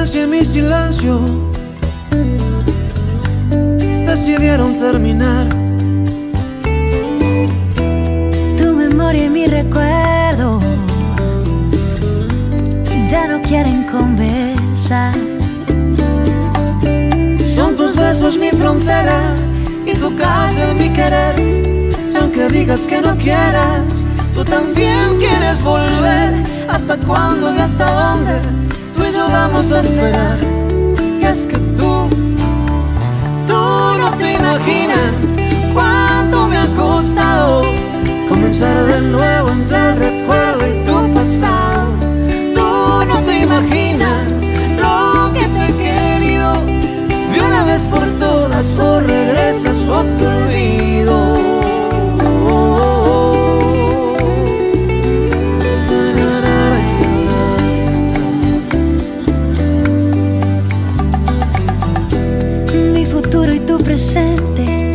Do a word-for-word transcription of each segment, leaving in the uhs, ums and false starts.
paciencia y mi silencio decidieron terminar. Tu memoria y mi recuerdo ya no quieren conversar. Son tus besos mi frontera y tu cárcel mi querer. Y aunque digas que no quieras, tú también quieres volver. ¿Hasta cuándo y hasta dónde tú y yo vamos a esperar? Y es que tú, tú no te imaginas cuánto me ha costado comenzar de nuevo entre el recuerdo y tu pasado. Tú no te imaginas lo que te he querido. De una vez por todas o regresas o te olvido. Presente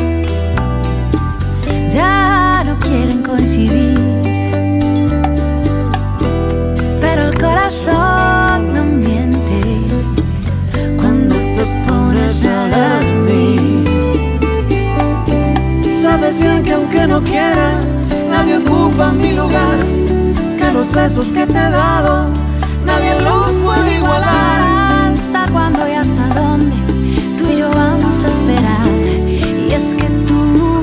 ya no quieren coincidir, pero el corazón no miente cuando te pones a hablar de mí. Sabes bien que aunque no quieras, nadie ocupa mi lugar, que los besos que te he dado nadie los puede igualar. ¿Hasta cuándo y hasta dónde tú y yo vamos a esperar? Y es que tú,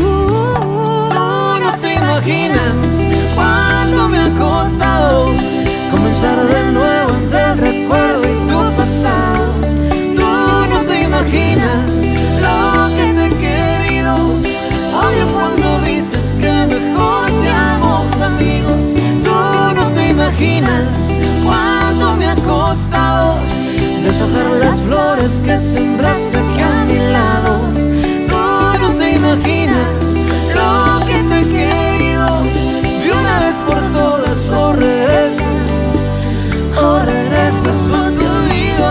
tú no te imaginas cuánto me ha costado comenzar de nuevo entre el recuerdo y tu pasado. Tú no te imaginas lo que te he querido. Odio cuando dices que mejor seamos amigos. Tú no te imaginas cuánto me ha costado deshojar las flores que sembraste aquí a mi lado. Tú no te imaginas lo que te he querido. De una vez por todas o regresas, o regresas o te olvido.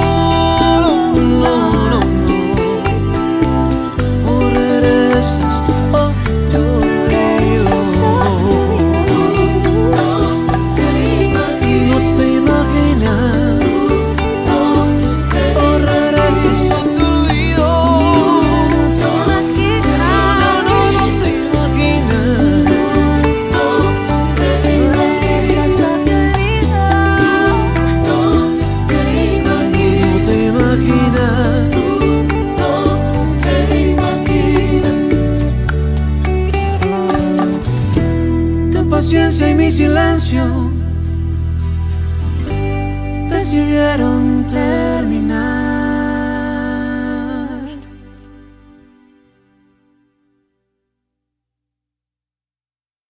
No, no, no. O regresas o te olvido. No te imaginas. Paciencia y mi silencio decidieron te